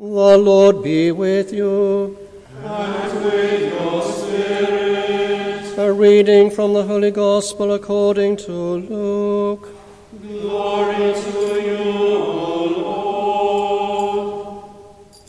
The Lord be with you. And with your spirit. A reading from the Holy Gospel according to Luke. Glory to you, O Lord.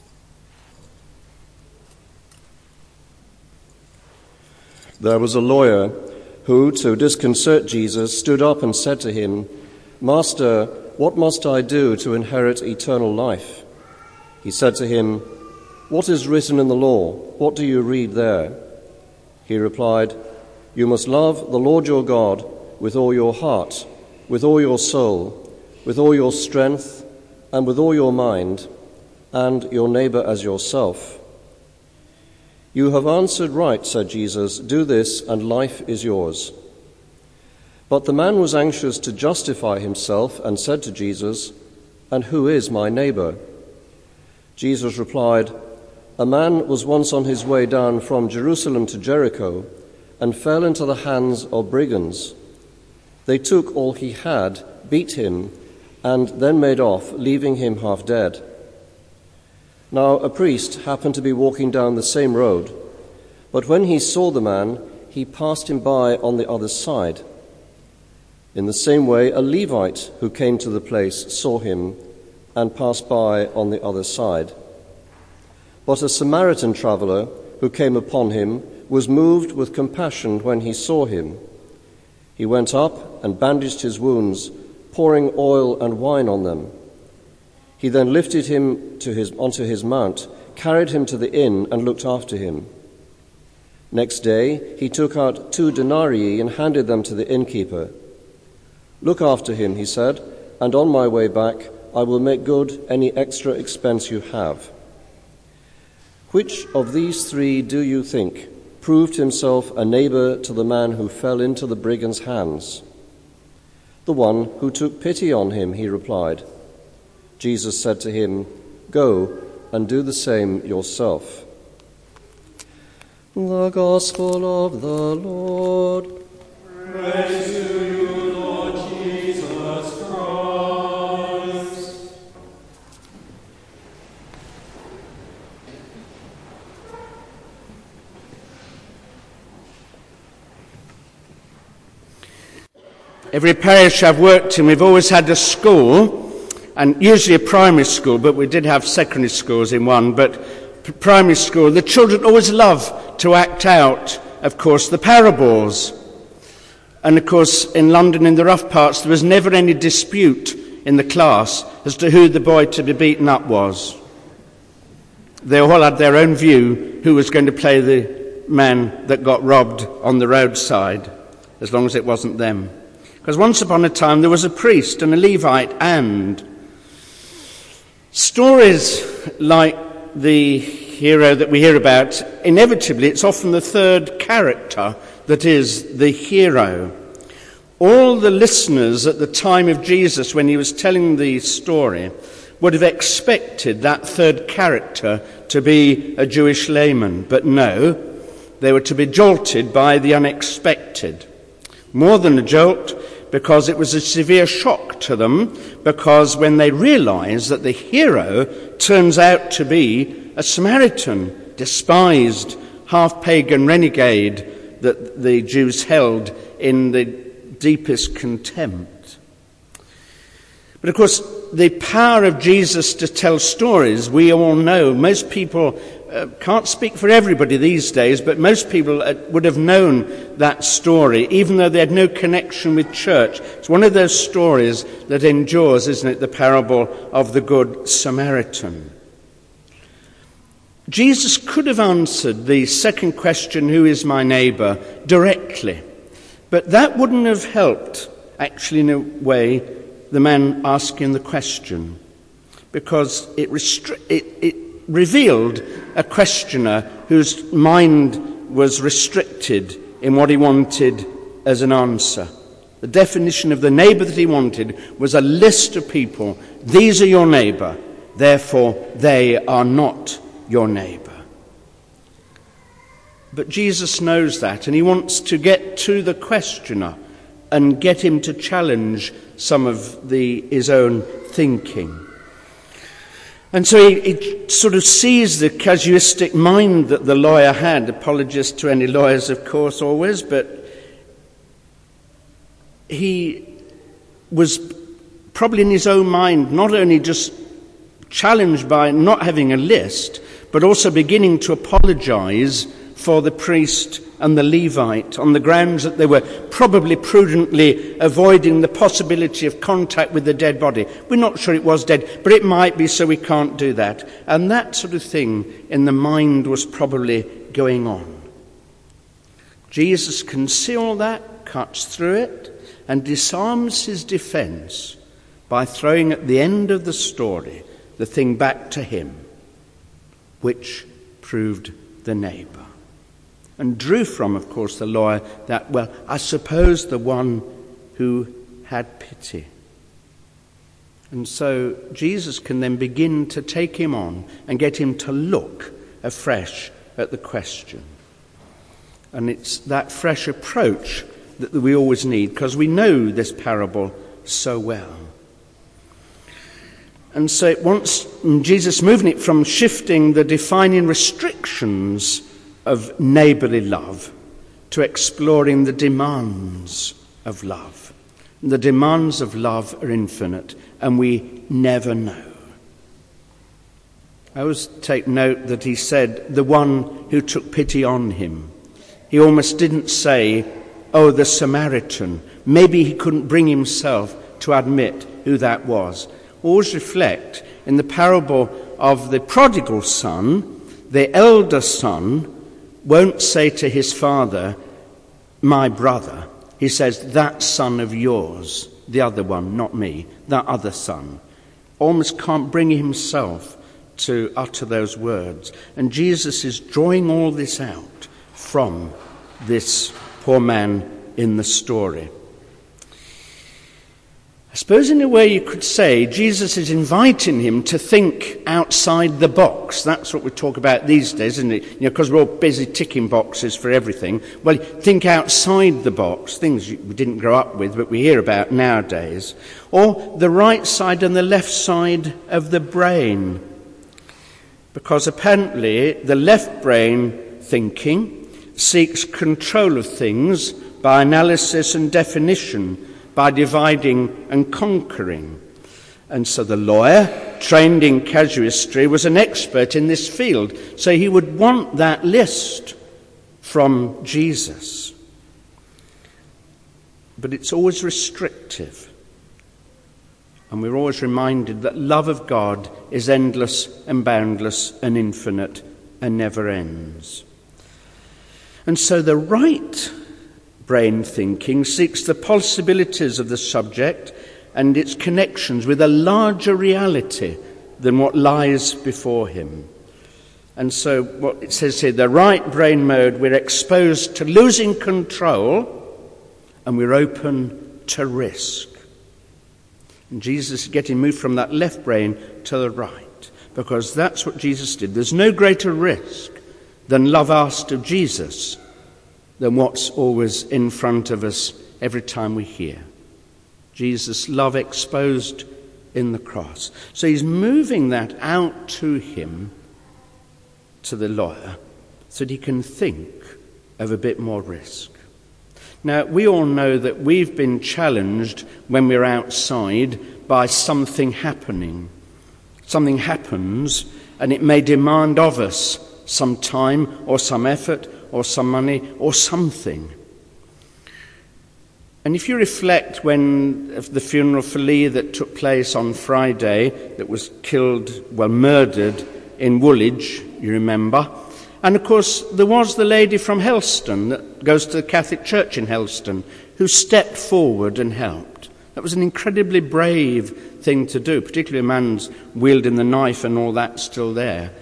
There was a lawyer who, to disconcert Jesus, stood up and said to him, "Master, what must I do to inherit eternal life?" He said to him, "What is written in the law? What do you read there?" He replied, "You must love the Lord your God with all your heart, with all your soul, with all your strength, and with all your mind, and your neighbor as yourself." "You have answered right," said Jesus. "Do this, and life is yours." But the man was anxious to justify himself and said to Jesus, "And who is my neighbor?" Jesus replied, "A man was once on his way down from Jerusalem to Jericho and fell into the hands of brigands. They took all he had, beat him, and then made off, leaving him half dead. Now a priest happened to be walking down the same road, but when he saw the man, he passed him by on the other side. In the same way, a Levite who came to the place saw him and passed by on the other side. But a Samaritan traveler who came upon him was moved with compassion when he saw him. He went up and bandaged his wounds, pouring oil and wine on them. He then lifted him onto his mount, carried him to the inn, and looked after him. Next day he took out 2 denarii and handed them to the innkeeper. "Look after him," he said, "and on my way back I will make good any extra expense you have." Which of these 3 do you think proved himself a neighbor to the man who fell into the brigand's hands? "The one who took pity on him," he replied. Jesus said to him, "Go and do the same yourself." The Gospel of the Lord. Praise to you, Lord Jesus Christ. Every parish I've worked in, we've always had a school, and usually a primary school, but we did have secondary schools in one, but primary school, the children always love to act out, of course, the parables. And of course, in London, in the rough parts, there was never any dispute in the class as to who the boy to be beaten up was. They all had their own view who was going to play the man that got robbed on the roadside, as long as it wasn't them. Because once upon a time there was a priest and a Levite, and stories like the hero that we hear about, inevitably it's often the third character that is the hero. All the listeners at the time of Jesus, when he was telling the story, would have expected that third character to be a Jewish layman, but no, they were to be jolted by the unexpected. More than a jolt, because it was a severe shock to them, because when they realized that the hero turns out to be a Samaritan, despised, half-pagan renegade that the Jews held in the deepest contempt. But of course, the power of Jesus to tell stories, we all know. Most people can't speak for everybody these days, but most people would have known that story, even though they had no connection with church. It's one of those stories that endures, isn't it, the parable of the Good Samaritan. Jesus could have answered the second question, who is my neighbor, directly, but that wouldn't have helped, actually, in a way, the man asking the question, because it revealed a questioner whose mind was restricted in what he wanted as an answer. The definition of the neighbor that he wanted was a list of people. These are your neighbor, therefore they are not your neighbor. But Jesus knows that, and he wants to get to the questioner and get him to challenge some of his own thinking. And so he sort of sees the casuistic mind that the lawyer had. Apologies to any lawyers, of course, always, but he was probably in his own mind not only just challenged by not having a list, but also beginning to apologize for the priest and the Levite on the grounds that they were probably prudently avoiding the possibility of contact with the dead body. We're not sure it was dead, but it might be, so we can't do that. And that sort of thing in the mind was probably going on. Jesus can see all that, cuts through it, and disarms his defense by throwing at the end of the story the thing back to him, which proved the neighbour. And drew from, of course, the lawyer that, well, I suppose the one who had pity. And so Jesus can then begin to take him on and get him to look afresh at the question. And it's that fresh approach that we always need, because we know this parable so well. And so it wants Jesus moving it from shifting the defining restrictions of neighbourly love to exploring the demands of love. The demands of love are infinite, and we never know. I always take note that he said, the one who took pity on him. He almost didn't say, oh, the Samaritan. Maybe he couldn't bring himself to admit who that was. Always reflect, in the parable of the prodigal son, the elder son won't say to his father, my brother. He says, that son of yours, the other one, not me, that other son. Almost can't bring himself to utter those words. And Jesus is drawing all this out from this poor man in the story. I suppose in a way you could say Jesus is inviting him to think outside the box. That's what we talk about these days, isn't it? Because we're all busy ticking boxes for everything. Well, think outside the box, things we didn't grow up with, but we hear about nowadays. Or the right side and the left side of the brain. Because apparently the left brain thinking seeks control of things by analysis and definition, by dividing and conquering. And so the lawyer, trained in casuistry, was an expert in this field. So he would want that list from Jesus. But it's always restrictive. And we're always reminded that love of God is endless and boundless and infinite and never ends. And so the right brain thinking seeks the possibilities of the subject and its connections with a larger reality than what lies before him. And so what it says here, the right brain mode, we're exposed to losing control and we're open to risk. And Jesus is getting moved from that left brain to the right, because that's what Jesus did. There's no greater risk than love asked of Jesus than what's always in front of us every time we hear. Jesus' love exposed in the cross. So he's moving that out to him, to the lawyer, so that he can think of a bit more risk. Now, we all know that we've been challenged when we're outside by something happening. Something happens, and it may demand of us some time or some effort or some money or something. And if you reflect when the funeral for Lee that took place on Friday, that was murdered in Woolwich, you remember. And of course, there was the lady from Helston that goes to the Catholic Church in Helston who stepped forward and helped. That was an incredibly brave thing to do, particularly a man's wielding the knife and all that still there.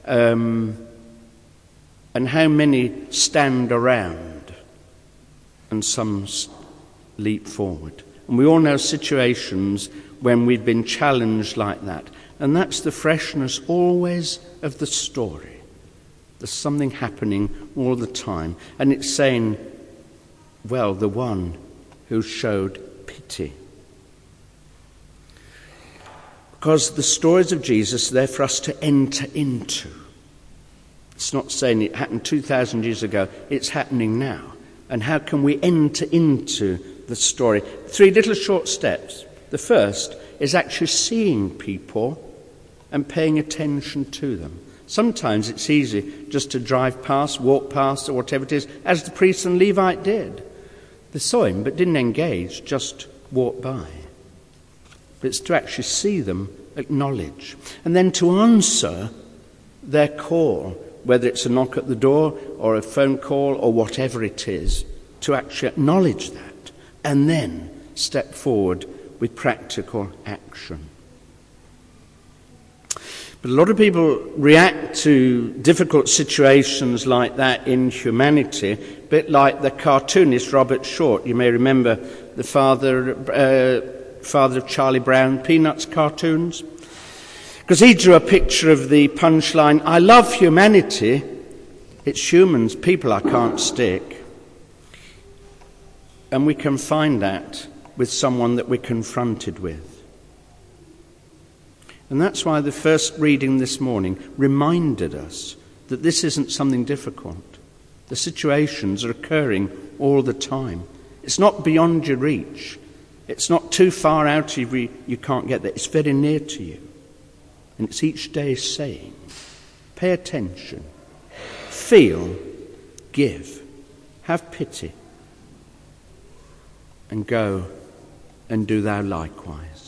And how many stand around and some leap forward. And we all know situations when we've been challenged like that. And that's the freshness always of the story. There's something happening all the time. And it's saying, well, the one who showed pity. Because the stories of Jesus are there for us to enter into. It's not saying it happened 2,000 years ago, it's happening now. And how can we enter into the story? 3 little short steps. The first is actually seeing people and paying attention to them. Sometimes it's easy just to drive past, walk past, or whatever it is, as the priest and Levite did. They saw him but didn't engage, just walked by. But it's to actually see them, acknowledge, and then to answer their call, whether it's a knock at the door or a phone call or whatever it is, to actually acknowledge that and then step forward with practical action. But a lot of people react to difficult situations like that in humanity, a bit like the cartoonist Robert Short. You may remember the father of Charlie Brown Peanuts cartoons. Because he drew a picture of the punchline, "I love humanity, it's humans, people I can't stick." And we can find that with someone that we're confronted with. And that's why the first reading this morning reminded us that this isn't something difficult. The situations are occurring all the time. It's not beyond your reach. It's not too far out you can't get there. It's very near to you. And it's each day saying, pay attention, feel, give, have pity, and go and do thou likewise.